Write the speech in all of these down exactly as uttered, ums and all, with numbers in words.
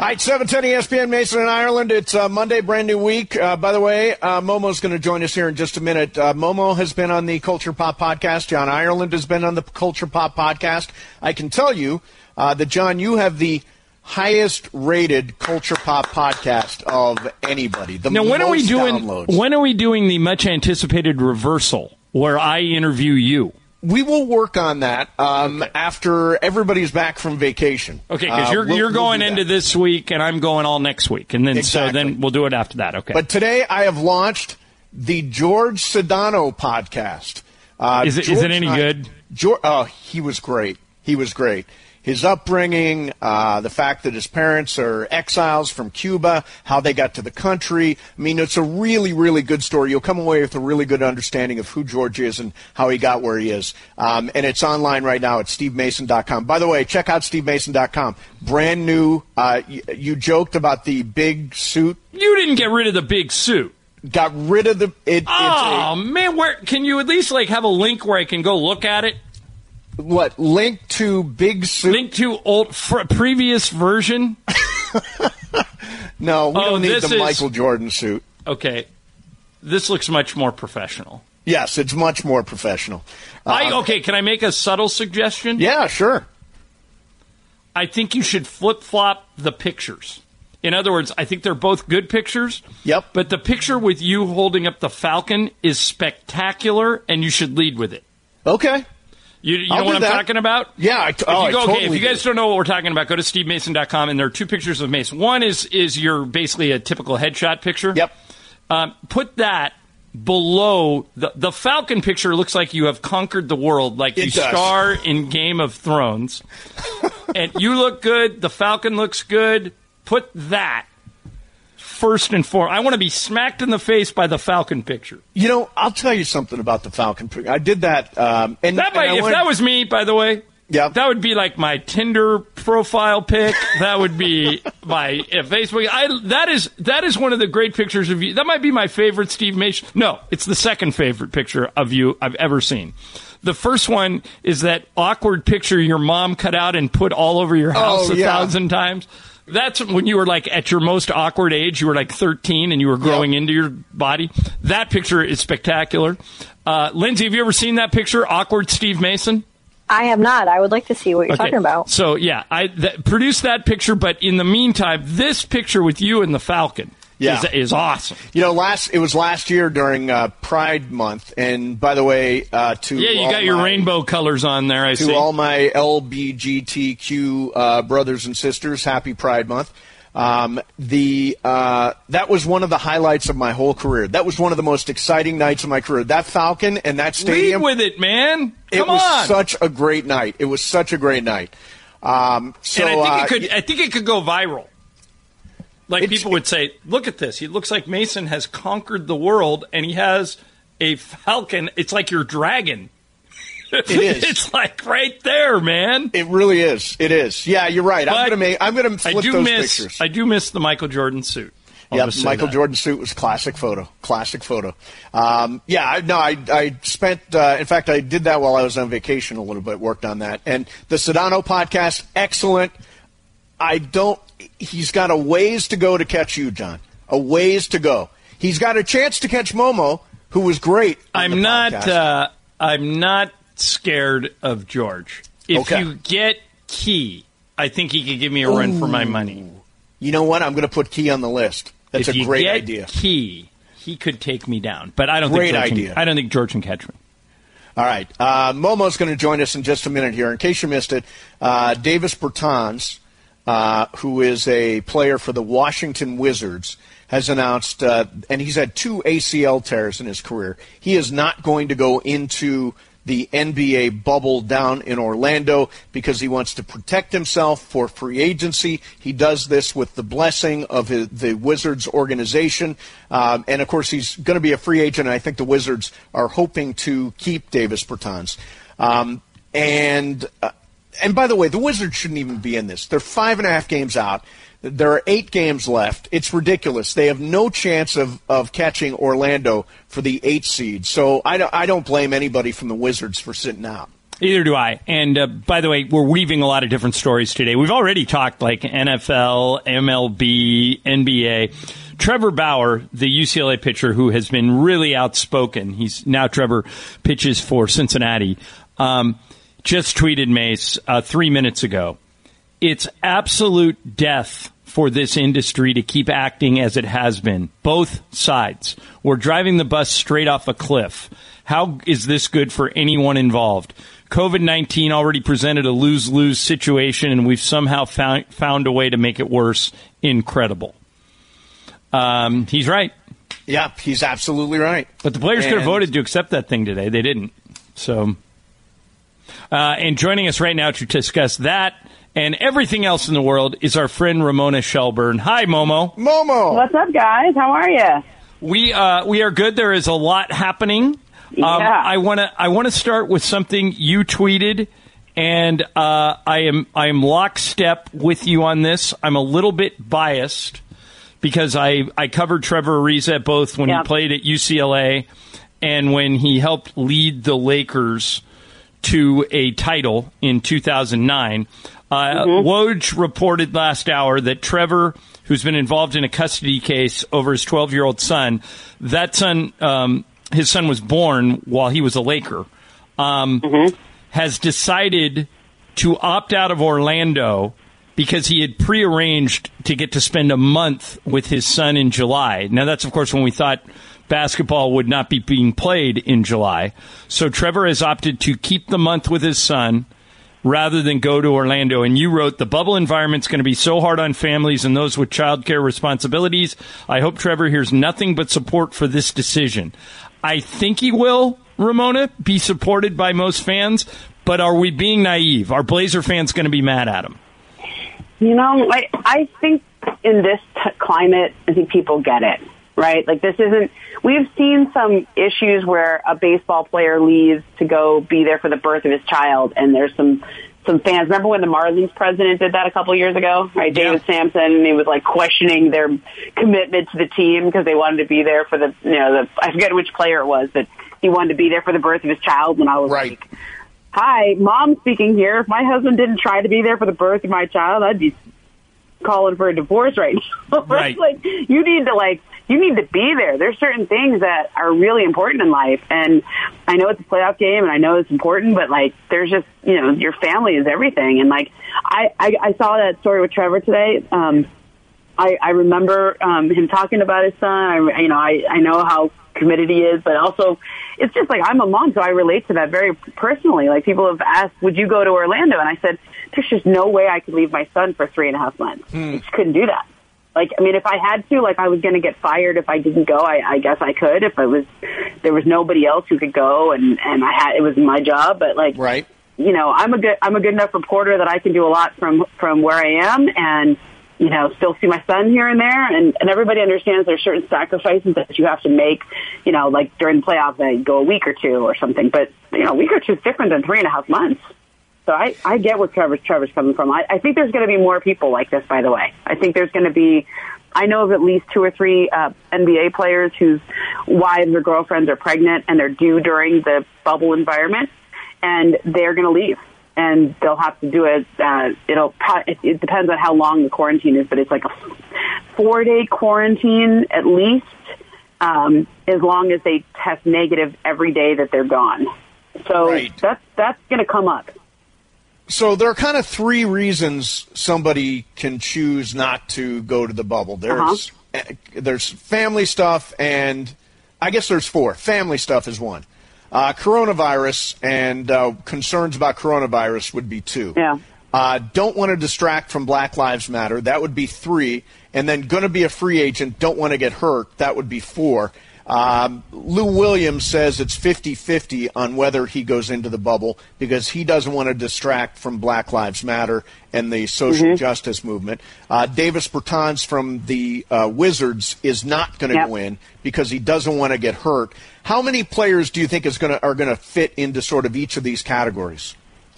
right, seven ten E S P N, Mason in Ireland. It's uh, Monday, brand new week. Uh, by the way, uh, Momo's going to join us here in just a minute. Uh, Momo has been on the Culture Pop podcast. John Ireland has been on the Culture Pop podcast. I can tell you uh, that, John, you have the highest-rated Culture Pop podcast of anybody. The now, when most are we doing? downloads. When are we doing the much-anticipated reversal where I interview you? We will work on that um, okay. after everybody's back from vacation. Okay, because uh, you're we'll, you're going we'll into this week, and I'm going all next week, and then exactly. so then we'll do it after that. Okay. But today I have launched the George Sedano podcast. Uh, is it George, is it any I, good? George, oh, he was great. He was great. His upbringing, uh, the fact that his parents are exiles from Cuba, how they got to the country. I mean, it's a really, really good story. You'll come away with a really good understanding of who George is and how he got where he is. Um, and it's online right now at steve mason dot com. By the way, check out steve mason dot com. Brand new. Uh, you, you joked about the big suit. You didn't get rid of the big suit. Got rid of the. It, oh, it's a, man. Where can you at least like have a link where I can go look at it? What, link to Big Suit? Link to old fr- previous version? No, we oh, don't need the is, Michael Jordan suit. Okay. This looks much more professional. Yes, it's much more professional. Uh, I, okay, can I make a subtle suggestion? Yeah, sure. I think you should flip-flop the pictures. In other words, I think they're both good pictures. Yep. But the picture with you holding up the Falcon is spectacular, and you should lead with it. Okay. You, you know I'll what I'm that. talking about? Yeah, I, t- oh, if you, go, I okay, totally if you guys do. don't know what we're talking about, go to steve mason dot com, and there are two pictures of Mason. One is is your basically a typical headshot picture. Yep. Um, put that below the the Falcon picture. Looks like you have conquered the world, like It you does. star in Game of Thrones. And you look good. The Falcon looks good. Put that first and foremost. I want to be smacked in the face by the Falcon picture. You know, I'll tell you something about the Falcon. I did that. Um, and that might, and if went, that was me, by the way, yeah. that would be like my Tinder profile pic. That would be my uh, Facebook. I, that is that is one of the great pictures of you. That might be my favorite Steve Mason. No, it's the second favorite picture of you I've ever seen. The first one is that awkward picture your mom cut out and put all over your house oh, a yeah. thousand times. That's when you were like at your most awkward age. You were like thirteen and you were growing yep. into your body. That picture is spectacular. Uh, Lindsay, have you ever seen that picture? Awkward Steve Mason? I have not. I would like to see what you're okay. talking about. So, yeah, I th- produced that picture. But in the meantime, this picture with you and the Falcon yeah. is, is awesome. You know, last it was last year during uh, Pride Month. And by the way, uh, to Yeah, you all got your my, rainbow colors on there, I to see. all my L G B T Q uh, brothers and sisters, happy Pride Month. Um, the uh, that was one of the highlights of my whole career. That was one of the most exciting nights of my career. That Falcon and that stadium. Lead with it, man. Come it was on. such a great night. It was such a great night. Um, so, and I think uh, it could. I think it could go viral. Like It's- people would say, "Look at this. He looks like Mason has conquered the world, and he has a Falcon. It's like your dragon." It is. It's like right there, man. It really is. It is. Yeah, you're right. But I'm gonna make. I'm gonna I flip do those miss. pictures. I do miss the Michael Jordan suit. I'll Yeah, just say Michael that. Jordan suit was classic photo. Classic photo. Um, yeah, I, no, I, I spent. Uh, in fact, I did that while I was on vacation a little bit. Worked on that, and the Sedano podcast, excellent. I don't. He's got a ways to go to catch you, John. A ways to go. He's got a chance to catch Momo, who was great. on I'm the not. podcast. Uh, I'm not scared of George. If Okay. you get Key, I think he could give me a run for my money. You know what? I'm going to put Key on the list. That's if a you great get idea. Key, he could take me down, but I don't Great think George idea. Can, I don't think George can catch me. All right. Uh, Momo's going to join us in just a minute here. In case you missed it, uh, Davis Bertans, uh, who is a player for the Washington Wizards, has announced, uh, and he's had two A C L tears in his career. He is not going to go into the N B A bubble down in Orlando because he wants to protect himself for free agency. He does this with the blessing of his, the Wizards organization. Um, and, of course, he's going to be a free agent, and I think the Wizards are hoping to keep Davis Bertans. Um, and, uh, and, by the way, the Wizards shouldn't even be in this. They're five and a half games out. There are eight games left. It's ridiculous. They have no chance of, of catching Orlando for the eight seed. So I don't, I don't blame anybody from the Wizards for sitting out. Either do I. And uh, by the way, we're weaving a lot of different stories today. We've already talked like N F L, M L B, N B A. Trevor Bauer, the U C L A pitcher who has been really outspoken, he's now Trevor pitches for Cincinnati, um, just tweeted Mace uh, three minutes ago. It's absolute death for this industry to keep acting as it has been. Both sides. We're driving the bus straight off a cliff. How is this good for anyone involved? COVID nineteen already presented a lose-lose situation, and we've somehow found, found a way to make it worse. Incredible. Um, he's right. Yep, he's absolutely right. But the players and... could have voted to accept that thing today. They didn't. So, uh, and joining us right now to discuss that and everything else in the world is our friend Ramona Shelburne. Hi, Momo. Momo. What's up, guys? How are you? We uh, we are good. There is a lot happening. Yeah. Um, I want to I want to start with something you tweeted, and uh, I am I am lockstep with you on this. I'm a little bit biased because I, I covered Trevor Ariza both when yeah. he played at U C L A and when he helped lead the Lakers to a title in two thousand nine. Uh, mm-hmm. Woj reported last hour that Trevor, who's been involved in a custody case over his twelve-year-old son, that son, um, his son was born while he was a Laker, um, mm-hmm. has decided to opt out of Orlando because he had prearranged to get to spend a month with his son in July. Now, that's, of course, when we thought basketball would not be being played in July. So Trevor has opted to keep the month with his son rather than go to Orlando. And you wrote, the bubble environment's going to be so hard on families and those with childcare responsibilities. I hope Trevor hears nothing but support for this decision. I think he will, Ramona, be supported by most fans, but are we being naive? Are Blazer fans going to be mad at him? You know, I, I think in this t- climate, I think people get it, right? Like this isn't, we've seen some issues where a baseball player leaves to go be there for the birth of his child, and there's some, some fans. Remember when the Marlins president did that a couple years ago, right? Yeah. David Sampson, and he was like questioning their commitment to the team because they wanted to be there for the, you know, the, I forget which player it was, but he wanted to be there for the birth of his child, and I was right. like, hi, mom speaking here. If my husband didn't try to be there for the birth of my child, I'd be calling for a divorce right now. Right. Like, you need to, like, you need to be there. There's certain things that are really important in life. And I know it's a playoff game and I know it's important, but like, there's just, you know, your family is everything. And like, I, I, I saw that story with Trevor today. Um, I, I remember, um, him talking about his son. I, you know, I, I know how committed he is, but also it's just like, I'm a mom, so I relate to that very personally. Like, people have asked, would you go to Orlando? And I said, there's just no way I could leave my son for three and a half months. Hmm. I just couldn't do that. Like, I mean, if I had to, like, I was going to get fired if I didn't go. I, I guess I could if it was, there was nobody else who could go, and, and I had, it was my job. But like, right. you know, I'm a good, I'm a good enough reporter that I can do a lot from, from where I am, and, you know, still see my son here and there. And, and everybody understands there's certain sacrifices that you have to make, you know, like during the playoffs, I go a week or two or something. But, you know, a week or two is different than three and a half months. So I, I get where Trevor's, Trevor's coming from. I, I think there's going to be more people like this, by the way. I think there's going to be, I know of at least two or three uh, N B A players whose wives or girlfriends are pregnant and they're due during the bubble environment, and they're going to leave. And they'll have to do it. Uh, it'll. It, it depends on how long the quarantine is, but it's like a four-day quarantine at least, um, as long as they test negative every day that they're gone. So right. that's that's going to come up. So there are kind of three reasons somebody can choose not to go to the bubble. There's uh-huh. there's family stuff, and I guess there's four. Family stuff is one. Uh, coronavirus and uh, concerns about coronavirus would be two. Yeah. Uh, don't want to distract from Black Lives Matter. That would be three. And then going to be a free agent, don't want to get hurt. That would be four. Um, Lou Williams says it's fifty-fifty on whether he goes into the bubble because he doesn't want to distract from Black Lives Matter and the social mm-hmm. justice movement. Uh, Davis Bertans from the uh, Wizards is not going to yep. go in because he doesn't want to get hurt. How many players do you think is going to are going to fit into sort of each of these categories?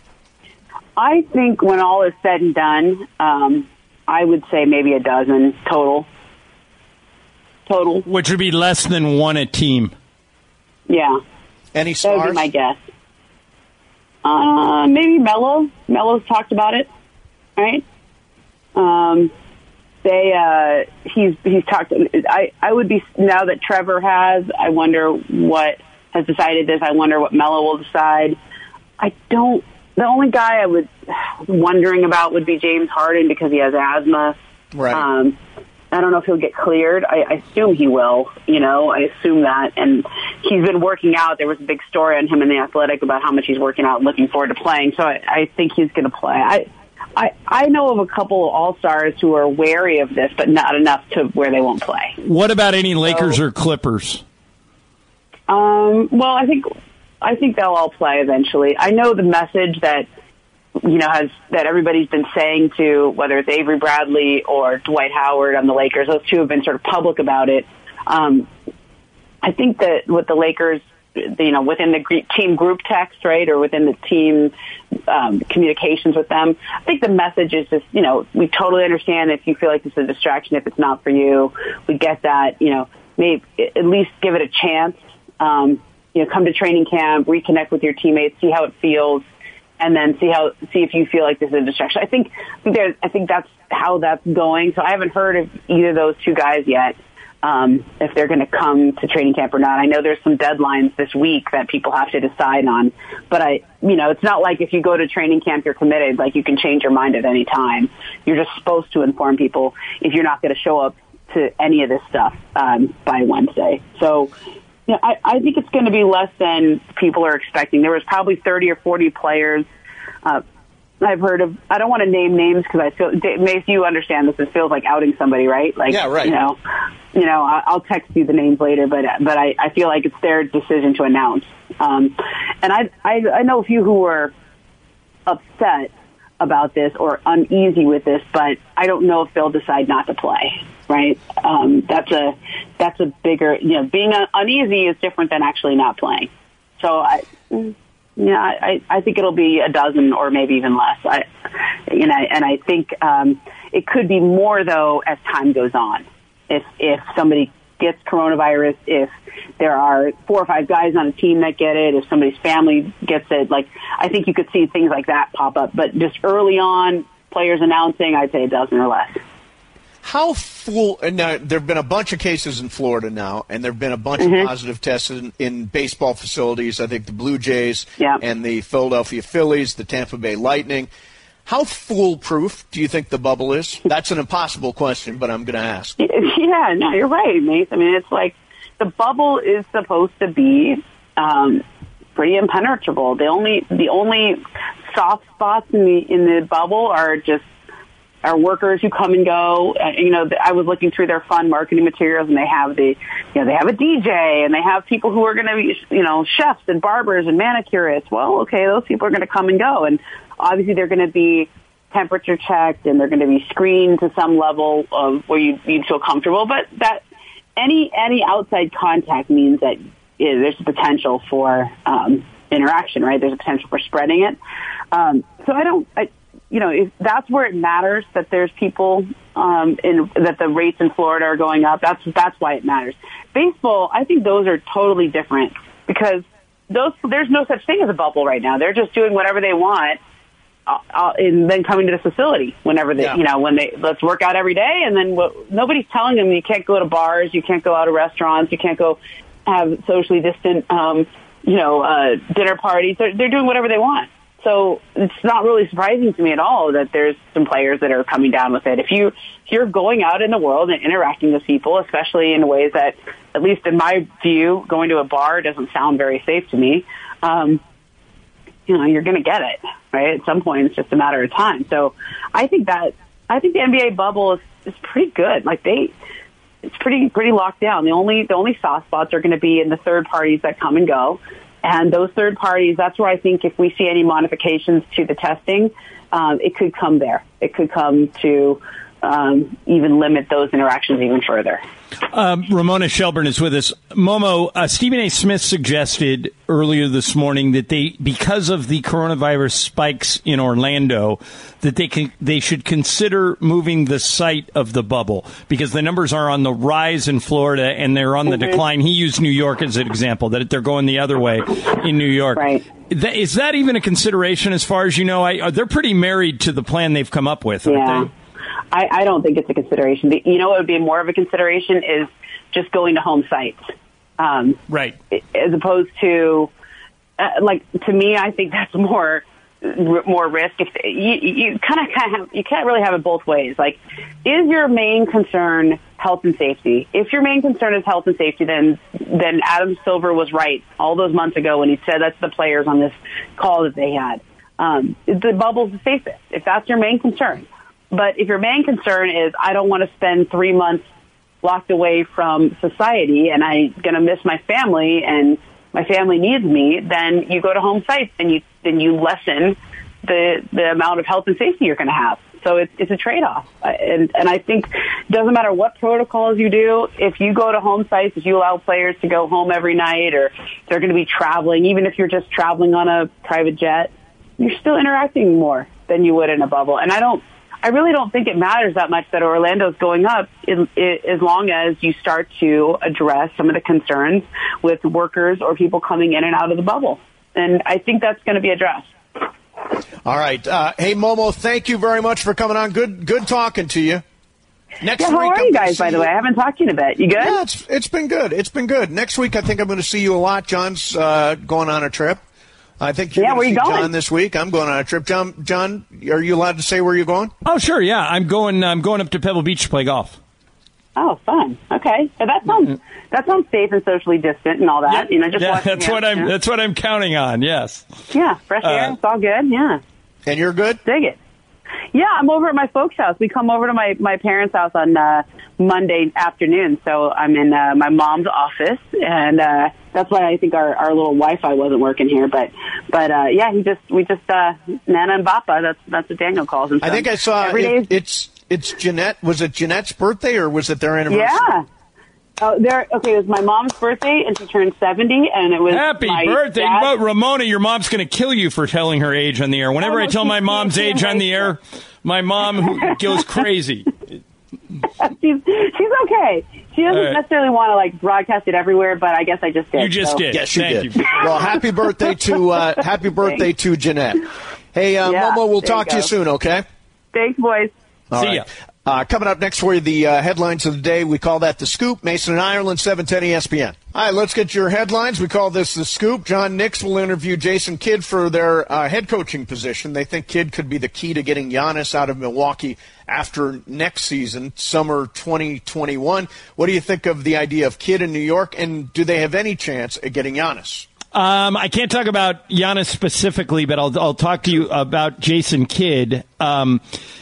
I think when all is said and done, um, I would say maybe a dozen total. Total. Which would be less than one a team. Yeah. Any stars? That would be my guess. Uh, maybe Melo. Melo's talked about it, right? Um, they, uh, he's, he's talked, I, I would be, now that Trevor has, I wonder what has decided this. I wonder what Melo will decide. I don't, the only guy I was wondering about would be James Harden because he has asthma. Right. Um, I don't know if he'll get cleared. I, I assume he will, you know, I assume that. And he's been working out. There was a big story on him in The Athletic about how much he's working out and looking forward to playing. So I, I think he's going to play. I, I, I know of a couple of all-stars who are wary of this, but not enough to where they won't play. What about any Lakers so, or Clippers? Um, well, I think, I think they'll all play eventually. I know the message that, you know, has that everybody's been saying to, whether it's Avery Bradley or Dwight Howard on the Lakers, those two have been sort of public about it. Um, I think that with the Lakers, you know, within the team group text, right, or within the team um, communications with them, I think the message is just, you know, we totally understand if you feel like it's a distraction, if it's not for you, we get that, you know, maybe at least give it a chance. Um, you know, come to training camp, reconnect with your teammates, see how it feels, and then see how see if you feel like this is a distraction. I think there's, I think that's how that's going. So I haven't heard of either of those two guys yet, um, if they're going to come to training camp or not. I know there's some deadlines this week that people have to decide on, but I, you know, it's not like if you go to training camp you're committed, like you can change your mind at any time. You're just supposed to inform people if you're not going to show up to any of this stuff um, by Wednesday. So. Yeah, I, I think it's going to be less than people are expecting. There was probably thirty or forty players. Uh, I've heard of, I don't want to name names because I feel, Mace, you understand this. It feels like outing somebody, right? Like, yeah, right. You know, you know, I'll text you the names later, but but I, I feel like it's their decision to announce. Um, and I, I I know a few who were upset about this or uneasy with this, but I don't know if they'll decide not to play. Right? Um, that's a that's a bigger, you know, being uneasy is different than actually not playing. So I, yeah, I, I think it'll be a dozen or maybe even less. I, you know, and I think um, it could be more though as time goes on. If if somebody gets coronavirus, if there are four or five guys on a team that get it, if somebody's family gets it, like I think you could see things like that pop up. But just early on, players announcing, I'd say a dozen or less. How full, and now there have been a bunch of cases in Florida now, and there have been a bunch mm-hmm. of positive tests in, in baseball facilities. I think the Blue Jays yeah. and the Philadelphia Phillies, the Tampa Bay Lightning. How foolproof do you think the bubble is? That's an impossible question, but I'm going to ask. Yeah, no, you're right, Mace. I mean, it's like the bubble is supposed to be um, pretty impenetrable. The only the only soft spots in the in the bubble are just our workers who come and go. Uh, you know, I was looking through their fun marketing materials, and they have the, you know, they have a D J, and they have people who are going to be, you know, chefs and barbers and manicurists. Well, okay, those people are going to come and go, and obviously they're going to be temperature checked, and they're going to be screened to some level of where you you feel comfortable. But that any any outside contact means that yeah, there's a potential for um, interaction, right? There's a potential for spreading it. Um, so I don't. I, You know, if that's where it matters that there's people um, in that the rates in Florida are going up. That's that's why it matters. Baseball, I think those are totally different because those there's no such thing as a bubble right now. They're just doing whatever they want, uh, uh, and then coming to the facility whenever they, yeah. you know, when they let's work out every day, and then well, nobody's telling them you can't go to bars, you can't go out to restaurants, you can't go have socially distant, um, you know, uh, dinner parties. They're, they're doing whatever they want. So it's not really surprising to me at all that there's some players that are coming down with it. If you if you're going out in the world and interacting with people, especially in ways that, at least in my view, going to a bar doesn't sound very safe to me, um, you know, you're going to get it, right? At some point, it's just a matter of time. So I think that I think the N B A bubble is, is pretty good. Like they, it's pretty pretty locked down. The only the only soft spots are going to be in the third parties that come and go. And those third parties, that's where I think if we see any modifications to the testing, um, it could come there. It could come to um, even limit those interactions even further. Um, Ramona Shelburne is with us. Momo, uh, Stephen A. Smith suggested earlier this morning that they, because of the coronavirus spikes in Orlando, that they can, they should consider moving the site of the bubble because the numbers are on the rise in Florida and they're on the mm-hmm. decline. He used New York as an example, that they're going the other way in New York. Right. th- is that even a consideration as far as you know? I, they're pretty married to the plan they've come up with, aren't yeah. they? I, I don't think it's a consideration. The, you know what would be more of a consideration is just going to home sites. Um, right. As opposed to, uh, like, to me, I think that's more more risk. If you, you kind of kind of you can't really have it both ways. Like, is your main concern health and safety? If your main concern is health and safety, then then Adam Silver was right all those months ago when he said that's the players on this call that they had. Um, the bubble's the safest if that's your main concern. But if your main concern is I don't want to spend three months locked away from society and I'm going to miss my family and my family needs me, then you go to home sites and you then you lessen the the amount of health and safety you're going to have. So it's it's a trade-off, and and I think it doesn't matter what protocols you do. If you go to home sites, if you allow players to go home every night, or they're going to be traveling, even if you're just traveling on a private jet, you're still interacting more than you would in a bubble. And I don't. I really don't think it matters that much that Orlando's going up in, in, as long as you start to address some of the concerns with workers or people coming in and out of the bubble. And I think that's going to be addressed. All right. Uh, hey, Momo, thank you very much for coming on. Good good talking to you. Next yeah, week, how are I'm you guys, by the you. way? I haven't talked to you in a bit. You good? Yeah, it's, it's been good. It's been good. Next week, I think I'm going to see you a lot. John's uh, going on a trip. I think you're yeah, going to see you going? John this week. I'm going on a trip. John, John, are you allowed to say where you're going? Oh, sure, yeah. I'm going I'm going up to Pebble Beach to play golf. Oh, fun. Okay. So that sounds that sounds safe and socially distant and all that. Yeah, you know, just yeah, watching that's you, what I'm yeah. that's what I'm counting on, yes. Yeah, fresh air, Uh, it's all good, yeah. And you're good? Dig it. Yeah, I'm over at my folks' house. We come over to my, my parents' house on uh, Monday afternoon, so I'm in uh, my mom's office, and uh, that's why I think our, our little Wi-Fi wasn't working here. But but uh, yeah, he just we just uh, Nana and Bappa. That's that's what Daniel calls him. I think I saw every it, day. it's it's Jeanette. Was it Jeanette's birthday or was it their anniversary? Yeah. Oh, there. Okay, it was my mom's birthday, and she turned seventy, and it was Happy my birthday. dad- But Ramona, your mom's going to kill you for telling her age on the air. Whenever Oh, no, I tell she- my mom's she age on the air, my mom who goes crazy. she's she's okay. She doesn't All right. necessarily want to like broadcast it everywhere, but I guess I just did. You just so. did. Yes, you Thank did. you. Well, happy birthday to uh, happy birthday to Jeanette. Hey, uh, Yeah, Momo, we'll there talk you to you go. soon. Okay. Thanks, boys. All See right. ya. Uh, coming up next for you, the uh, headlines of the day. We call that The Scoop. Mason and Ireland, seven ten E S P N. All right, let's get your headlines. We call this The Scoop. John Nix will interview Jason Kidd for their uh, head coaching position. They think Kidd could be the key to getting Giannis out of Milwaukee after next season, summer twenty twenty-one. What do you think of the idea of Kidd in New York, and do they have any chance at getting Giannis? Um, I can't talk about Giannis specifically, but I'll, I'll talk to you about Jason Kidd. Um,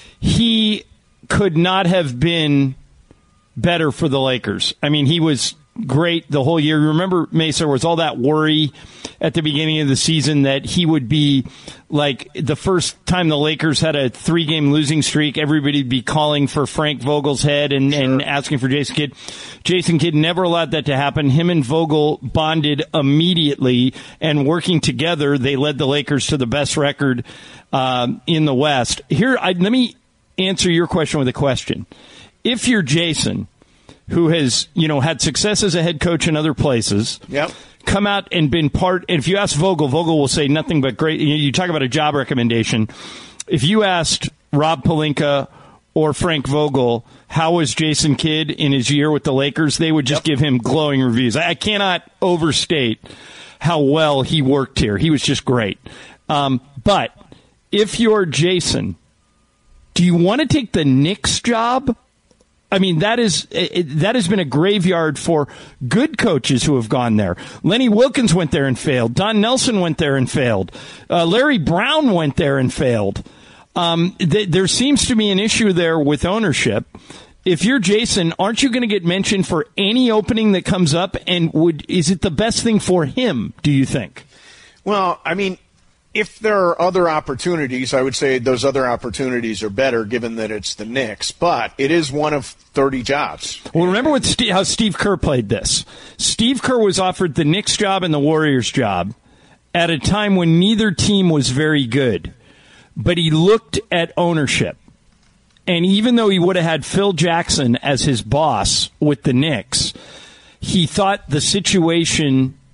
he could not have been better for the Lakers. I mean, he was great the whole year. Remember, Mesa, there was all that worry at the beginning of the season that he would be like the first time the Lakers had a three-game losing streak, everybody'd be calling for Frank Vogel's head and, sure. and asking for Jason Kidd. Jason Kidd never allowed that to happen. Him and Vogel bonded immediately, and working together, they led the Lakers to the best record um, in the West. Here, I, let me answer your question with a question. If you're Jason, who has, you know, had success as a head coach in other places, yep. come out and been part, and if you ask Vogel, Vogel will say nothing but great. You, you talk about a job recommendation. If you asked Rob Pelinka or Frank Vogel, how was Jason Kidd in his year with the Lakers, they would just yep. give him glowing reviews. I, I cannot overstate how well he worked here. He was just great. Um, but if you're Jason, do you want to take the Knicks job? I mean, that is it, that has been a graveyard for good coaches who have gone there. Lenny Wilkins went there and failed. Don Nelson went there and failed. Uh, Larry Brown went there and failed. Um, th- there seems to be an issue there with ownership. If you're Jason, aren't you going to get mentioned for any opening that comes up? And would is it the best thing for him, do you think? Well, I mean, if there are other opportunities, I would say those other opportunities are better given that it's the Knicks. But it is one of thirty jobs. Well, remember what Steve, how Steve Kerr played this. Steve Kerr was offered the Knicks job and the Warriors job at a time when neither team was very good. But he looked at ownership. And even though he would have had Phil Jackson as his boss with the Knicks, he thought the situation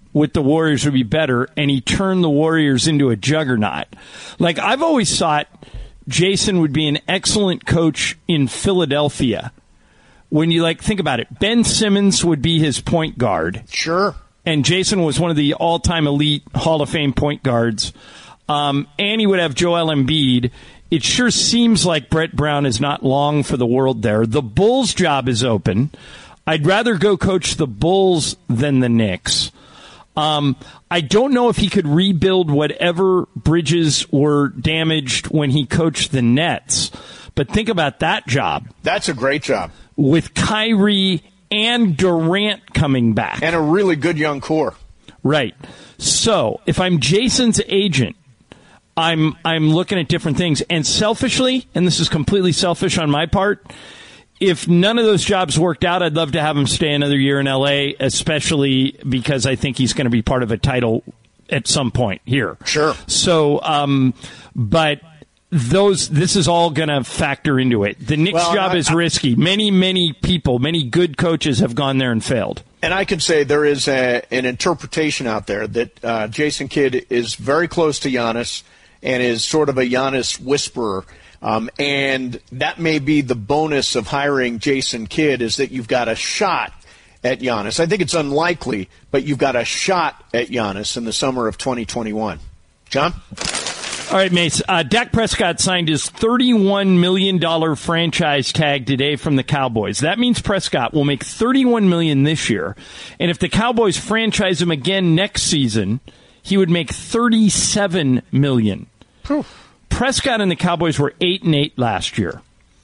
with the Warriors would be better, and he turned the Warriors into a juggernaut. Like, I've always thought Jason would be an excellent coach in Philadelphia. When you, like, think about it, Ben Simmons would be his point guard. Sure. And Jason was one of the all-time elite Hall of Fame point guards. Um, and he would have Joel Embiid. It sure seems like Brett Brown is not long for the world there. The Bulls' job is open. I'd rather go coach the Bulls than the Knicks. Um, I don't know if he could rebuild whatever bridges were damaged when he coached the Nets. But think about that job. That's a great job. With Kyrie and Durant coming back. And a really good young core. Right. So, if I'm Jason's agent, I'm I'm looking at different things. And selfishly, and this is completely selfish on my part, if none of those jobs worked out, I'd love to have him stay another year in L A, especially because I think he's going to be part of a title at some point here. Sure. So, um, but those this is all going to factor into it. The Knicks well, job I, is I, risky. Many, many people, many good coaches have gone there and failed. And I can say there is a, an interpretation out there that uh, Jason Kidd is very close to Giannis and is sort of a Giannis whisperer. Um, and that may be the bonus of hiring Jason Kidd, is that you've got a shot at Giannis. I think it's unlikely, but you've got a shot at Giannis in the summer of twenty twenty-one. John? All right, Mace. Uh, Dak Prescott signed his thirty-one million dollars franchise tag today from the Cowboys. That means Prescott will make thirty-one million dollars this year. And if the Cowboys franchise him again next season, he would make thirty-seven million dollars. Prescott and the Cowboys were eight and eight last year.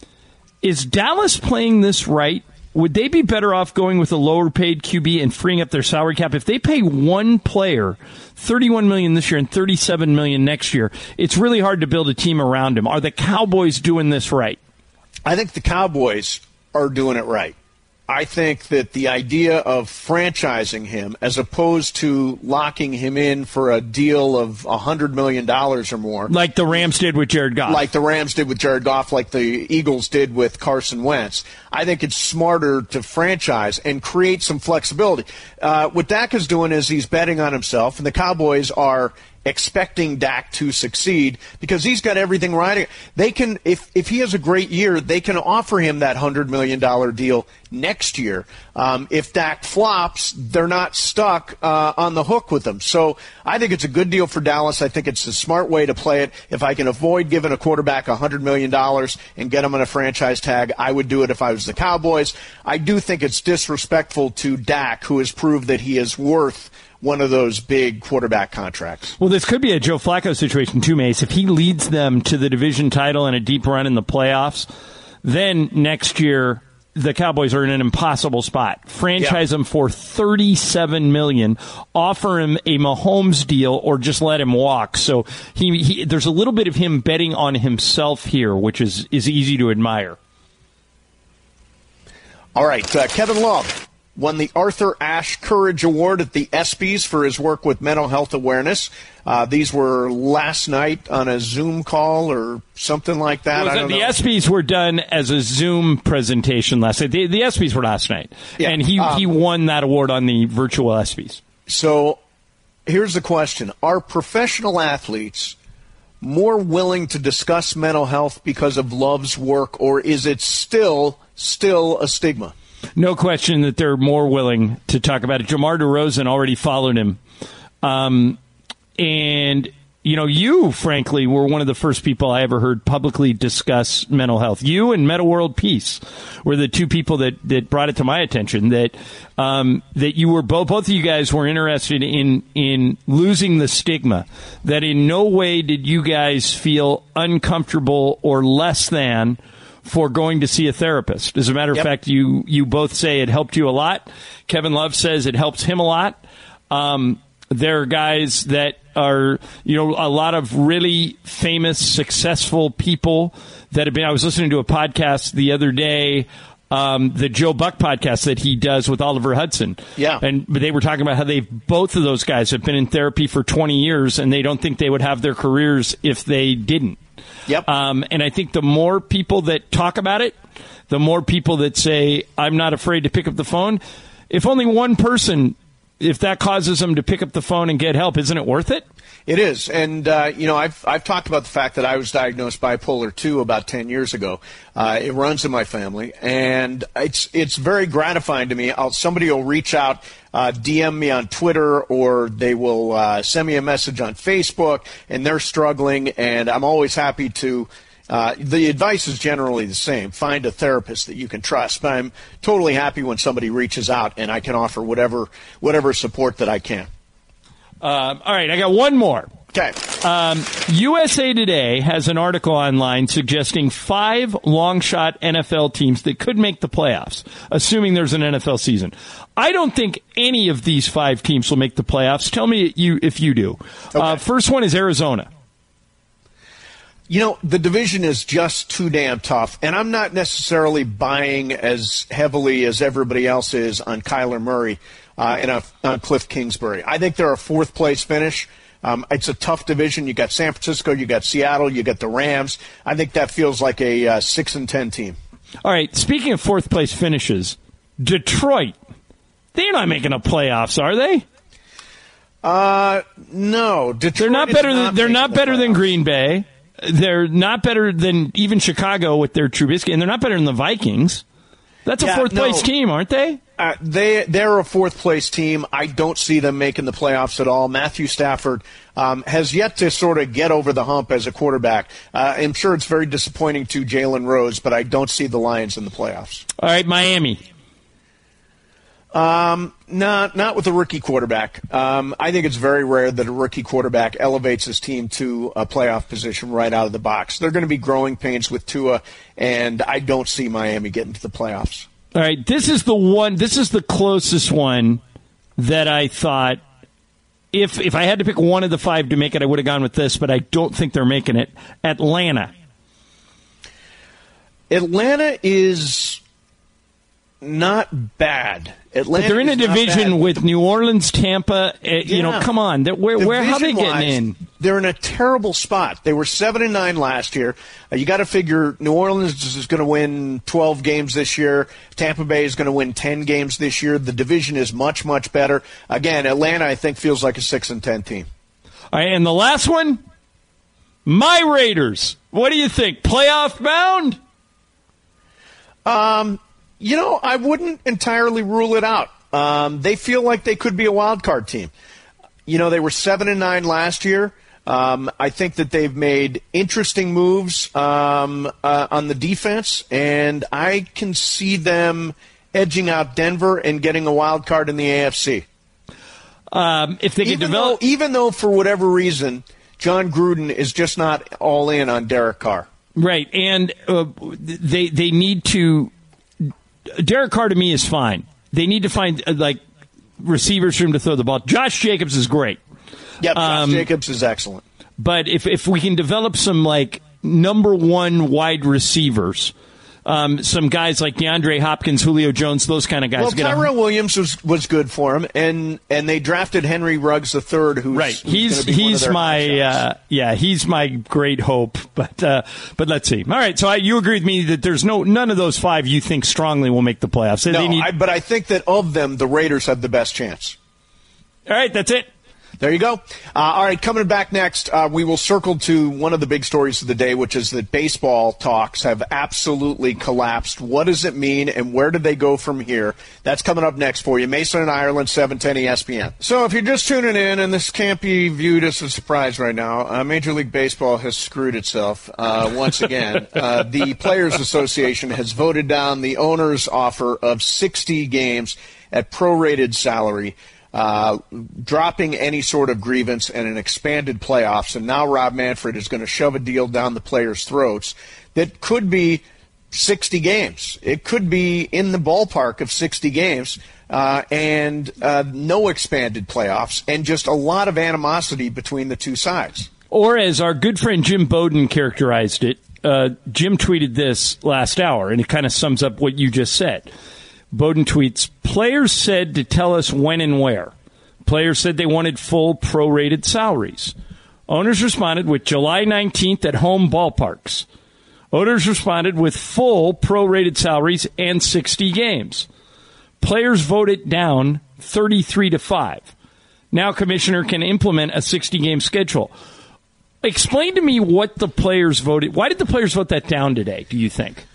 Is Dallas playing this right? Would they be better off going with a lower paid Q B and freeing up their salary cap? If they pay one player thirty-one million dollars this year and thirty-seven million dollars next year, it's really hard to build a team around him. Are the Cowboys doing this right? I think the Cowboys are doing it right. I think that the idea of franchising him as opposed to locking him in for a deal of one hundred million dollars or more. Like the Rams did with Jared Goff. Like the Rams did with Jared Goff, like the Eagles did with Carson Wentz. I think it's smarter to franchise and create some flexibility. Uh, what Dak is doing is he's betting on himself, and the Cowboys are expecting Dak to succeed because he's got everything right. They can, if if he has a great year, they can offer him that one hundred million dollars deal next year. Um, if Dak flops, they're not stuck uh, on the hook with him. So I think it's a good deal for Dallas. I think it's a smart way to play it. If I can avoid giving a quarterback one hundred million dollars and get him on a franchise tag, I would do it if I was the Cowboys. I do think it's disrespectful to Dak, who has proved that he is worth one of those big quarterback contracts. Well, this could be a Joe Flacco situation too, Mace. If he leads them to the division title and a deep run in the playoffs, then next year the Cowboys are in an impossible spot. Franchise yeah. him for thirty-seven million dollars, offer him a Mahomes deal, or just let him walk. So he, he there's a little bit of him betting on himself here, which is, is easy to admire. All right, uh, Kevin Love won the Arthur Ashe Courage Award at the ESPYs for his work with mental health awareness. Uh, these were last night on a Zoom call or something like that. I don't the know. ESPYs were done as a Zoom presentation last night. The, the ESPYs were last night. Yeah, and he, um, he won that award on the virtual ESPYs. So here's the question. Are professional athletes more willing to discuss mental health because of Love's work, or is it still still a stigma? No question that they're more willing to talk about it. Jamar DeRozan already followed him. Um, and, you know, you, frankly, were one of the first people I ever heard publicly discuss mental health. You and Meta World Peace were the two people that, that brought it to my attention, that um, that you were both, both of you guys were interested in, in losing the stigma, that in no way did you guys feel uncomfortable or less than for going to see a therapist. As a matter of yep. fact, you, you both say it helped you a lot. Kevin Love says it helps him a lot. Um, there are guys that are, you know, a lot of really famous, successful people that have been, I was listening to a podcast the other day, um, the Joe Buck podcast that he does with Oliver Hudson. Yeah. And they were talking about how they, both of those guys have been in therapy for twenty years, and they don't think they would have their careers if they didn't. Yep. Um, and I think the more people that talk about it, the more people that say, I'm not afraid to pick up the phone. If only one person if that causes them to pick up the phone and get help, isn't it worth it? It is, and uh, you know, I've I've talked about the fact that I was diagnosed bipolar two about ten years ago. Uh, it runs in my family, and it's it's very gratifying to me. I'll, somebody will reach out, uh, D M me on Twitter, or they will uh, send me a message on Facebook, and they're struggling, and I'm always happy to. Uh, the advice is generally the same. Find a therapist that you can trust. But I'm totally happy when somebody reaches out, and I can offer whatever whatever support that I can. Um, all right, I got one more. Okay. Um, U S A Today has an article online suggesting five long-shot N F L teams that could make the playoffs, assuming there's an N F L season. I don't think any of these five teams will make the playoffs. Tell me you if you do. Okay. Uh, first one is Arizona. You know, the division is just too damn tough, and I'm not necessarily buying as heavily as everybody else is on Kyler Murray uh, and on Cliff Kingsbury. I think they're a fourth-place finish. Um, it's a tough division. You got San Francisco, you got Seattle, you got the Rams. I think that feels like a uh, six and ten team. All right, speaking of fourth-place finishes, Detroit, they're not making the playoffs, are they? Uh, no. Detroit they're not better. Not than, they're not the better playoffs. than Green Bay. They're not better than even Chicago with their Trubisky, and they're not better than the Vikings. That's a yeah, fourth-place no. team, aren't they? Uh, they, they're a fourth-place team. I don't see them making the playoffs at all. Matthew Stafford um, has yet to sort of get over the hump as a quarterback. Uh, I'm sure it's very disappointing to Jalen Rose, but I don't see the Lions in the playoffs. All right, Miami. Um, not not with a rookie quarterback. Um, I think it's very rare that a rookie quarterback elevates his team to a playoff position right out of the box. They're going to be growing pains with Tua, and I don't see Miami getting to the playoffs. All right, this is the one. This is the closest one that I thought. If if I had to pick one of the five to make it, I would have gone with this, but I don't think they're making it. Atlanta. Atlanta is not bad. Atlanta but they're in a division with New Orleans, Tampa. Uh, yeah. You know, come on. Where, where, how are they getting in? They're in a terrible spot. They were seven and nine last year. Uh, you got to figure New Orleans is going to win twelve games this year. Tampa Bay is going to win ten games this year. The division is much, much better. Again, Atlanta, I think, feels like a six and ten team. All right, and the last one, my Raiders. What do you think? Playoff bound? Um. You know, I wouldn't entirely rule it out. Um, they feel like they could be a wild card team. You know, they were seven and nine last year. Um, I think that they've made interesting moves um, uh, on the defense, and I can see them edging out Denver and getting a wild card in the A F C. Um, if they can even develop, though, even though for whatever reason John Gruden is just not all in on Derek Carr, right? And uh, they they need to. Derek Carr to me is fine. They need to find uh, like receivers for him to throw the ball. Josh Jacobs is great. Yep, Josh um, Jacobs is excellent. But if if we can develop some like number one wide receivers, um, some guys like DeAndre Hopkins, Julio Jones, those kind of guys. Well, Tyrell Williams was was good for him, and and they drafted Henry Ruggs the third, who's right. Who's he's be he's my uh, yeah he's my great hope. But uh, but let's see. All right, so I, you agree with me that there's no none of those five you think strongly will make the playoffs. No, they need... I, but I think that of them, the Raiders have the best chance. All right, that's it. There you go. Uh, all right, coming back next, uh, we will circle to one of the big stories of the day, which is that baseball talks have absolutely collapsed. What does it mean, and where do they go from here? That's coming up next for you. Mason and Ireland, seven ten E S P N. So if you're just tuning in, and this can't be viewed as a surprise right now, uh, Major League Baseball has screwed itself uh, once again. uh, the Players Association has voted down the owner's offer of sixty games at prorated salary, Uh, dropping any sort of grievance and an expanded playoffs. And now Rob Manfred is going to shove a deal down the players' throats that could be sixty games. It could be in the ballpark of sixty games uh, and uh, no expanded playoffs and just a lot of animosity between the two sides. Or as our good friend Jim Bowden characterized it, uh, Jim tweeted this last hour, and it kind of sums up what you just said. Bowden tweets, players said to tell us when and where. Players said they wanted full prorated salaries. Owners responded with July nineteenth at home ballparks. Owners responded with full prorated salaries and sixty games. Players voted down thirty-three to five. Now commissioner can implement a sixty-game schedule. Explain to me what the players voted. Why did the players vote that down today, do you think?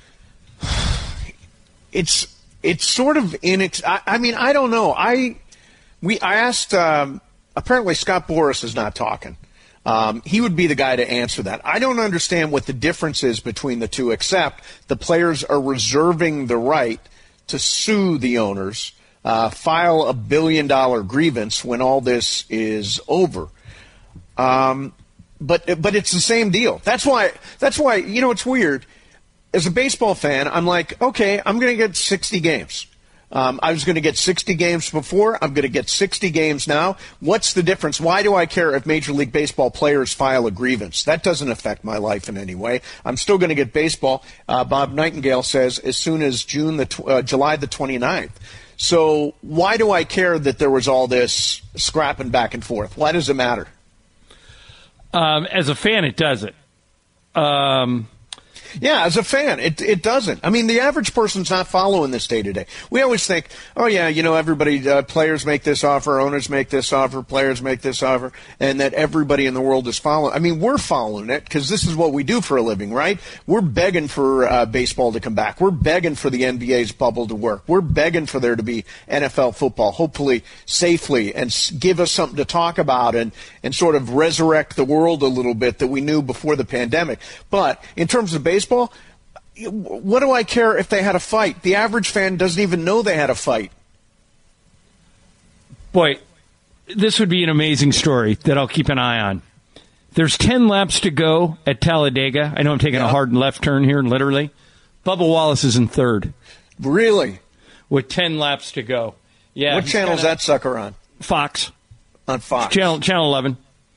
It's it's sort of inex- I, I mean, I don't know. I we I asked um, apparently Scott Boras is not talking. Um, he would be the guy to answer that. I don't understand what the difference is between the two, except the players are reserving the right to sue the owners, uh, file a billion-dollar grievance when all this is over. Um, but but it's the same deal. That's why. That's why. You know, it's weird. As a baseball fan, I'm like, okay, I'm going to get sixty games. Um, I was going to get sixty games before. I'm going to get sixty games now. What's the difference? Why do I care if Major League Baseball players file a grievance? That doesn't affect my life in any way. I'm still going to get baseball. Uh, Bob Nightingale says as soon as June the tw- uh, July the twenty-ninth. So why do I care that there was all this scrapping back and forth? Why does it matter? Um, as a fan, it doesn't. Um Yeah, as a fan, it it doesn't. I mean, the average person's not following this day to day. We always think, oh, yeah, you know, everybody, uh, players make this offer, owners make this offer, players make this offer, and that everybody in the world is following. I mean, we're following it because this is what we do for a living, right? We're begging for uh, baseball to come back. We're begging for the N B A's bubble to work. We're begging for there to be N F L football, hopefully safely, and s- give us something to talk about and, and sort of resurrect the world a little bit that we knew before the pandemic. But in terms of baseball, Baseball, what do I care if they had a fight? The average fan doesn't even know they had a fight. Boy, this would be an amazing story that I'll keep an eye on. There's ten laps to go at Talladega. I know I'm taking yeah. a hard left turn here, literally. Bubba Wallace is in third. Really? With ten laps to go. Yeah. What channel is that sucker on? Fox. On Fox. Channel Channel eleven.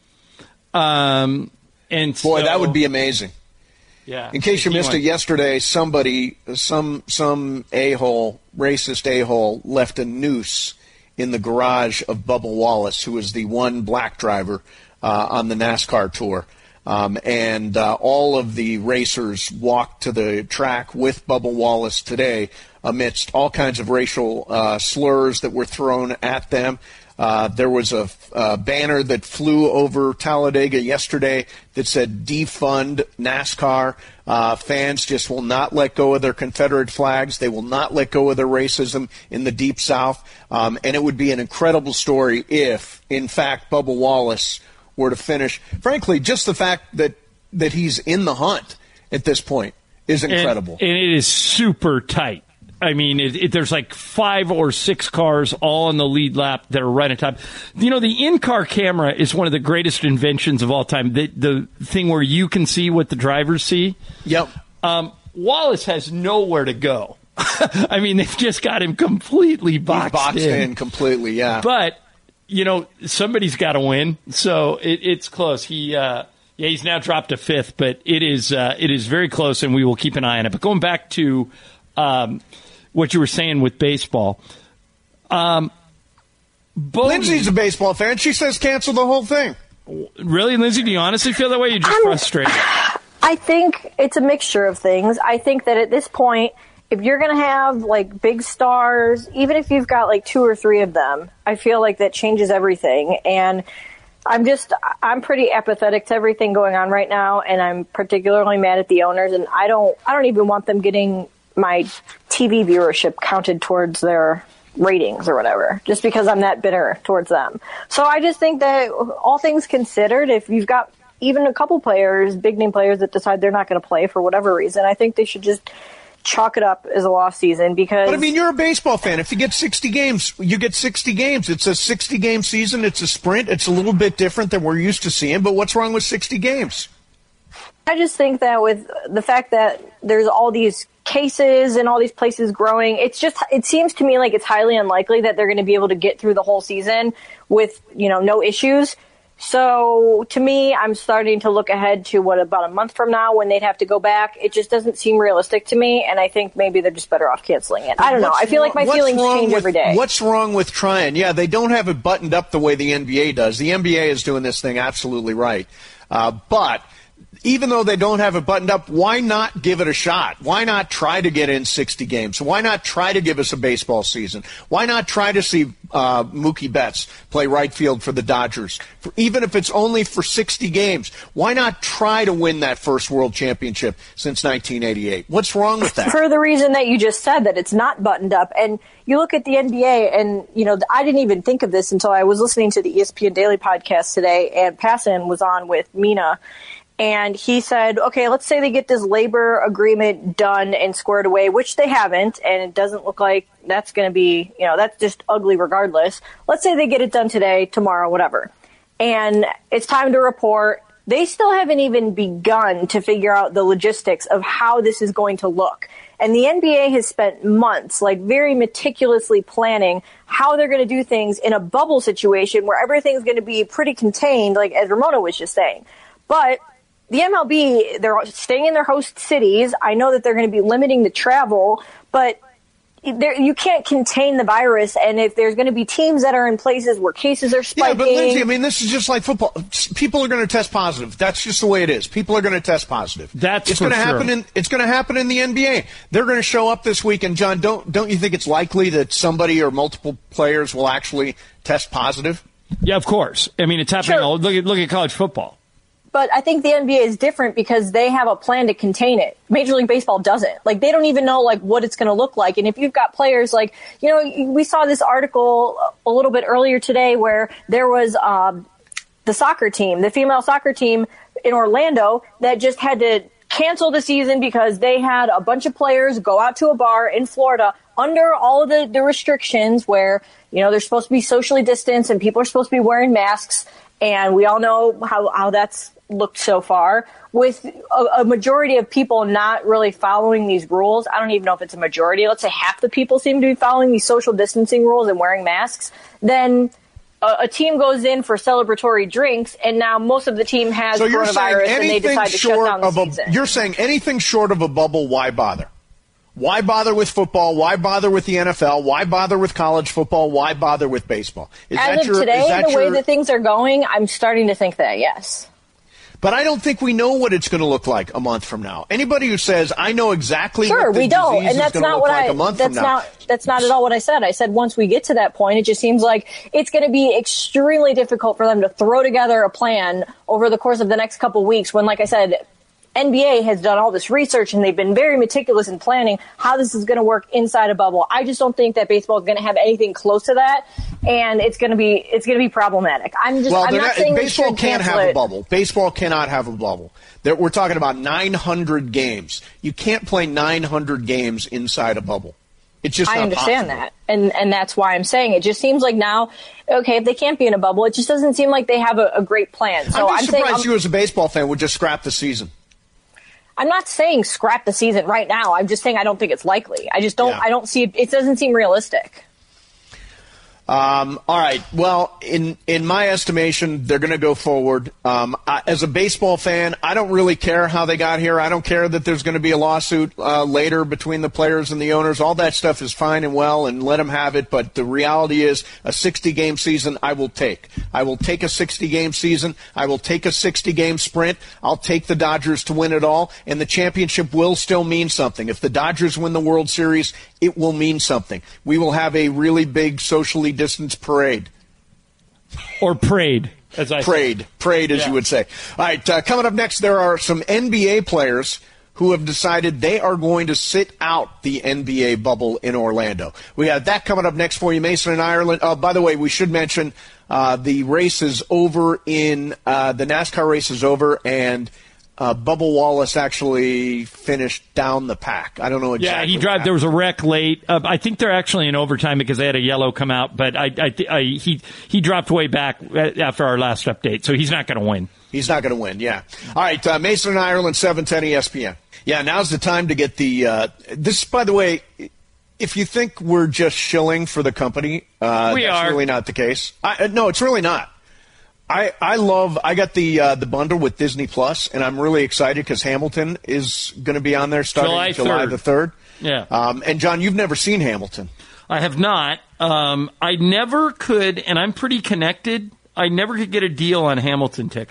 Um, and Boy, so, that would be amazing. Yeah. In case you missed it yesterday, somebody, some some a-hole, racist a-hole, left a noose in the garage of Bubba Wallace, who is the one black driver uh, on the NASCAR tour. Um, and uh, all of the racers walked to the track with Bubba Wallace today amidst all kinds of racial uh, slurs that were thrown at them. Uh, there was a, a banner that flew over Talladega yesterday that said defund NASCAR. Uh, fans just will not let go of their Confederate flags. They will not let go of their racism in the Deep South. Um, and it would be an incredible story if, in fact, Bubba Wallace were to finish. Frankly, just the fact that, that he's in the hunt at this point is incredible. And, and it is super tight. I mean, it, it, there's like five or six cars all on the lead lap that are right on top. You know, the in-car camera is one of the greatest inventions of all time. The, the thing where you can see what the drivers see. Yep. Um, Wallace has nowhere to go. I mean, they've just got him completely boxed, boxed in. in completely, yeah. But, you know, somebody's got to win, so it, it's close. He, uh, yeah, he's now dropped to fifth, but it is uh, it is very close, and we will keep an eye on it. But going back to um, what you were saying with baseball. Um, Bowden, Lindsay's a baseball fan. She says cancel the whole thing. Really, Lindsay? Do you honestly feel that way? You're just I'm, frustrated. I think it's a mixture of things. I think that at this point, if you're going to have like big stars, even if you've got like two or three of them, I feel like that changes everything. And I'm just, I'm pretty apathetic to everything going on right now. And I'm particularly mad at the owners. And I don't, I don't even want them getting my T V viewership counted towards their ratings or whatever, just because I'm that bitter towards them. So I just think that all things considered, if you've got even a couple players, big name players that decide they're not going to play for whatever reason, I think they should just chalk it up as a lost season because... But I mean, you're a baseball fan. If you get sixty games, you get sixty games. It's a sixty game season. It's a sprint. It's a little bit different than we're used to seeing, but what's wrong with sixty games? I just think that with the fact that there's all these cases and all these places growing, it's just, it seems to me like it's highly unlikely that they're going to be able to get through the whole season with, you know, no issues. So to me, I'm starting to look ahead to what, about a month from now when they'd have to go back. It just doesn't seem realistic to me. And I think maybe they're just better off canceling it. I don't know. I feel like my feelings change with, every day. What's wrong with trying? Yeah, they don't have it buttoned up the way the N B A does. The N B A is doing this thing absolutely right. Uh, but even though they don't have it buttoned up, why not give it a shot? Why not try to get in sixty games? Why not try to give us a baseball season? Why not try to see uh, Mookie Betts play right field for the Dodgers, for, even if it's only for sixty games? Why not try to win that first World Championship since nineteen eighty-eight? What's wrong with that? For the reason that you just said, that it's not buttoned up. And you look at the N B A, and, you know, I didn't even think of this until I was listening to the E S P N Daily podcast today, and Passan was on with Mina. And he said, okay, let's say they get this labor agreement done and squared away, which they haven't, and it doesn't look like that's going to be, you know, that's just ugly regardless. Let's say they get it done today, tomorrow, whatever. And it's time to report. They still haven't even begun to figure out the logistics of how this is going to look. And the N B A has spent months, like, very meticulously planning how they're going to do things in a bubble situation where everything's going to be pretty contained, like as Ramona was just saying. But the M L B, they're staying in their host cities. I know that they're going to be limiting the travel, but there, you can't contain the virus. And if there's going to be teams that are in places where cases are spiking. Yeah, but Lindsay, I mean, this is just like football. People are going to test positive. That's just the way it is. People are going to test positive. That's it's going to sure. happen in it's going to happen in the N B A. They're going to show up this week. And John, don't don't you think it's likely that somebody or multiple players will actually test positive? Yeah, of course. I mean, it's happening. Sure. All, look at look at college football. But I think the N B A is different because they have a plan to contain it. Major League Baseball doesn't. Like, they don't even know, like, what it's going to look like. And if you've got players like, you know, we saw this article a little bit earlier today where there was um, the soccer team, the female soccer team in Orlando that just had to cancel the season because they had a bunch of players go out to a bar in Florida under all of the, the restrictions where, you know, they're supposed to be socially distanced and people are supposed to be wearing masks. And we all know how, how that's looked so far, with a, a majority of people not really following these rules. I don't even know if it's a majority. Let's say half the people seem to be following these social distancing rules and wearing masks. Then a, a team goes in for celebratory drinks, and now most of the team has so coronavirus, and they decide to shut down the a, season. You're saying anything short of a bubble, why bother? Why bother with football? Why bother with the N F L? Why bother with college football? Why bother with baseball? Is As that of your, today, is that the your, way that things are going, I'm starting to think that, yes. But I don't think we know what it's going to look like a month from now. Anybody who says, I know exactly sure, what the we don't. disease And that's is going to not look what like I, a month that's from now. Not, that's not at all what I said. I said once we get to that point, it just seems like it's going to be extremely difficult for them to throw together a plan over the course of the next couple weeks when, like I said, N B A has done all this research and they've been very meticulous in planning how this is going to work inside a bubble. I just don't think that baseball is going to have anything close to that, and it's going to be it's going to be problematic. I'm just well, I'm not, not saying baseball we should can't cancel have it. a bubble. Baseball cannot have a bubble. There, we're talking about nine hundred games. You can't play nine hundred games inside a bubble. It's just I not understand possible. that, and and that's why I'm saying it. Just seems like now, okay, if they can't be in a bubble, it just doesn't seem like they have a, a great plan. So I'm I'm just saying surprised I'm, you as a baseball fan would just scrap the season. I'm not saying scrap the season right now. I'm just saying I don't think it's likely. I just don't. Yeah. I don't see it. It doesn't seem realistic. Um, all right. Well, in in my estimation, they're going to go forward. Um, I, as a baseball fan, I don't really care how they got here. I don't care that there's going to be a lawsuit uh, later between the players and the owners. All that stuff is fine and well, and let them have it. But the reality is, a sixty-game season I will take. I will take a sixty-game season. I will take a sixty-game sprint. I'll take the Dodgers to win it all, and the championship will still mean something. If the Dodgers win the World Series, it will mean something. We will have a really big socially distanced parade. Or parade, as I Parade. said. Parade, as Yeah. you would say. All right, uh, coming up next, there are some N B A players who have decided they are going to sit out the N B A bubble in Orlando. We have that coming up next for you, Mason in Ireland. Uh, by the way, we should mention uh, the race is over in uh, the NASCAR race is over, and Uh, Bubba Wallace actually finished down the pack. I don't know exactly. Yeah, he drive. There was a wreck late. Uh, I think they're actually in overtime because they had a yellow come out. But I, I, I he he dropped way back after our last update, so he's not going to win. He's not going to win. Yeah. All right, uh, Mason in Ireland, seven ten E S P N. Yeah, now's the time to get the. Uh, this, by the way, if you think we're just shilling for the company, uh, we that's are. really not the case. I, no, it's really not. I, I love I got the uh, the bundle with Disney Plus, and I'm really excited because Hamilton is going to be on there starting July July third. the third. Yeah. Um, and John, you've never seen Hamilton. I have not. Um, I never could, and I'm pretty connected. I never could get a deal on Hamilton tickets.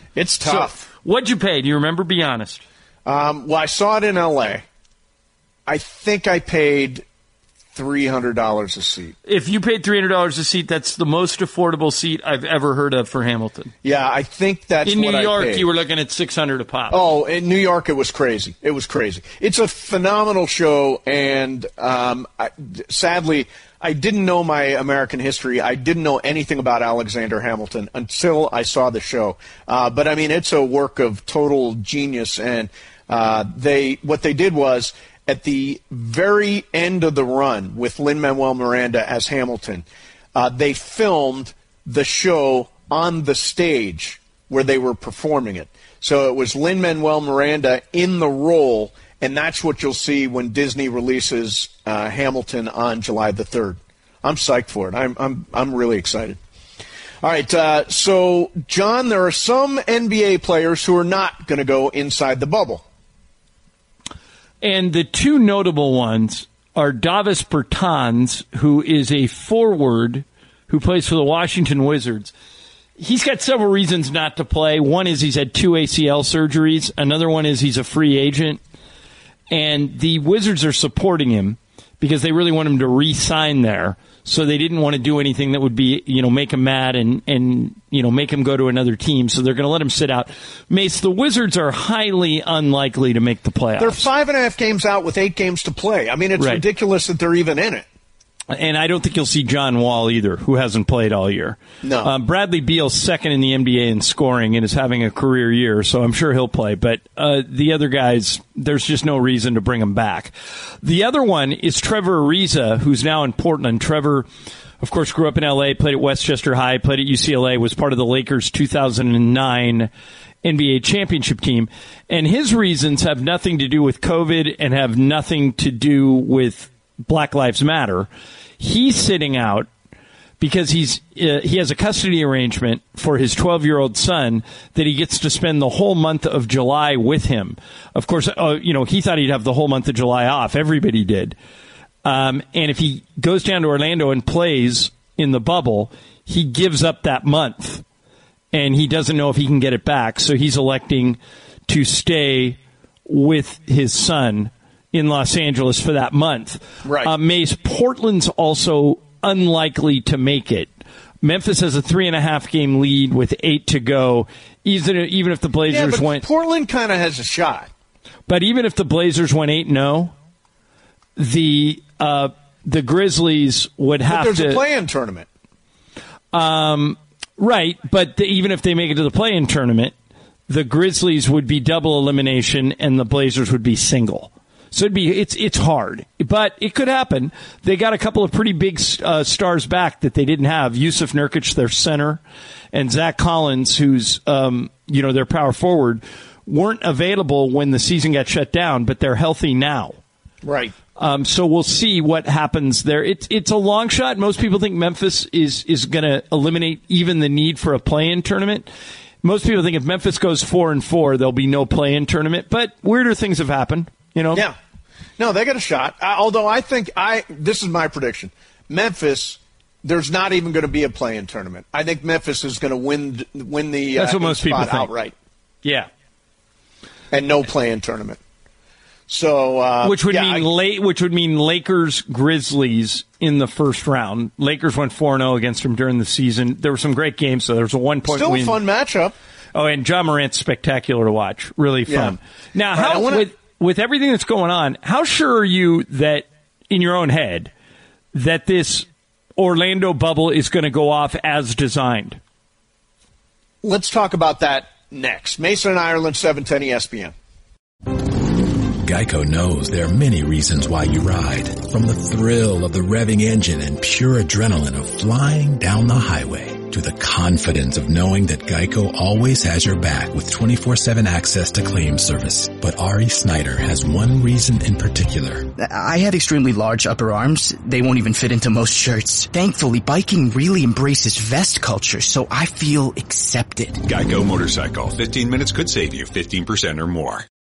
It's tough. So, what'd you pay? Do you remember? Be honest. Um, well, I saw it in L A. I think I paid three hundred dollars a seat. If you paid three hundred dollars a seat, that's the most affordable seat I've ever heard of for Hamilton. Yeah, I think that's in what New York, I paid. you were looking at six hundred dollars a pop. Oh, in New York, it was crazy. It was crazy. It's a phenomenal show, and um, I, sadly, I didn't know my American history. I didn't know anything about Alexander Hamilton until I saw the show. Uh, but, I mean, it's a work of total genius, and uh, they what they did was, at the very end of the run with Lin-Manuel Miranda as Hamilton, uh, they filmed the show on the stage where they were performing it. So it was Lin-Manuel Miranda in the role, and that's what you'll see when Disney releases uh, Hamilton on July the third. I'm psyched for it. I'm I'm I'm really excited. All right, uh, so, John, there are some N B A players who are not going to go inside the bubble. And the two notable ones are Davis Bertans, who is a forward who plays for the Washington Wizards. He's got several reasons not to play. One is he's had two A C L surgeries. Another one is he's a free agent. And the Wizards are supporting him because they really want him to re-sign there. So they didn't want to do anything that would be, you know, make him mad and, and you know, make him go to another team. So they're going to let him sit out. Mace, the Wizards are highly unlikely to make the playoffs. They're five and a half games out with eight games to play. I mean, it's right. ridiculous that they're even in it. And I don't think you'll see John Wall either, who hasn't played all year. No. Um, Bradley Beal's second in the N B A in scoring and is having a career year, so I'm sure he'll play. But uh, the other guys, there's just no reason to bring them back. The other one is Trevor Ariza, who's now in Portland. Trevor, of course, grew up in L A, played at Westchester High, played at U C L A, was part of the Lakers' two thousand nine N B A championship team. And his reasons have nothing to do with COVID and have nothing to do with Black Lives Matter. He's sitting out because he's uh, he has a custody arrangement for his twelve-year-old son that he gets to spend the whole month of July with him. Of course, uh, you know, he thought he'd have the whole month of July off. Everybody did. Um, and if he goes down to Orlando and plays in the bubble, he gives up that month. And he doesn't know if he can get it back. So he's electing to stay with his son in Los Angeles for that month. Right. Uh, Mace, Portland's also unlikely to make it. Memphis has a three and a half game lead with eight to go. Even even if the Blazers yeah, but went, Portland kind of has a shot. But even if the Blazers went eight and zero, the uh, the Grizzlies would have but there's to. There's a play-in tournament. Um, right, but the, even if they make it to the play-in tournament, the Grizzlies would be double elimination, and the Blazers would be single. So it'd be it's it's hard, but it could happen. They got a couple of pretty big uh, stars back that they didn't have. Yusuf Nurkic, their center, and Zach Collins, who's um, you know their power forward, weren't available when the season got shut down, but they're healthy now. Right. Um, so we'll see what happens there. It's it's a long shot. Most people think Memphis is is going to eliminate even the need for a play-in tournament. Most people think if Memphis goes four and four, there'll be no play-in tournament. But weirder things have happened. You know? Yeah. No, they got a shot. Uh, although I think I this is my prediction. Memphis, there's not even going to be a play-in tournament. I think Memphis is going to win win the That's uh, what most people spot think. outright. Yeah. And no play-in tournament. So uh, which would yeah, mean I, late, which would mean Lakers Grizzlies in the first round. Lakers went four and zero against them during the season. There were some great games, so there was a one point still win. a fun matchup. Oh, and John Morant's spectacular to watch. Really fun. Yeah. Now, Right, how wanna, with with everything that's going on, how sure are you that in your own head that this Orlando bubble is going to go off as designed? Let's talk about that next. Mason and Ireland, seven ten E S P N. Geico knows there are many reasons why you ride. From the thrill of the revving engine and pure adrenaline of flying down the highway to the confidence of knowing that Geico always has your back with twenty-four seven access to claim service. But Ari Snyder has one reason in particular. I have extremely large upper arms. They won't even fit into most shirts. Thankfully, biking really embraces vest culture, so I feel accepted. Geico Motorcycle. fifteen minutes could save you fifteen percent or more.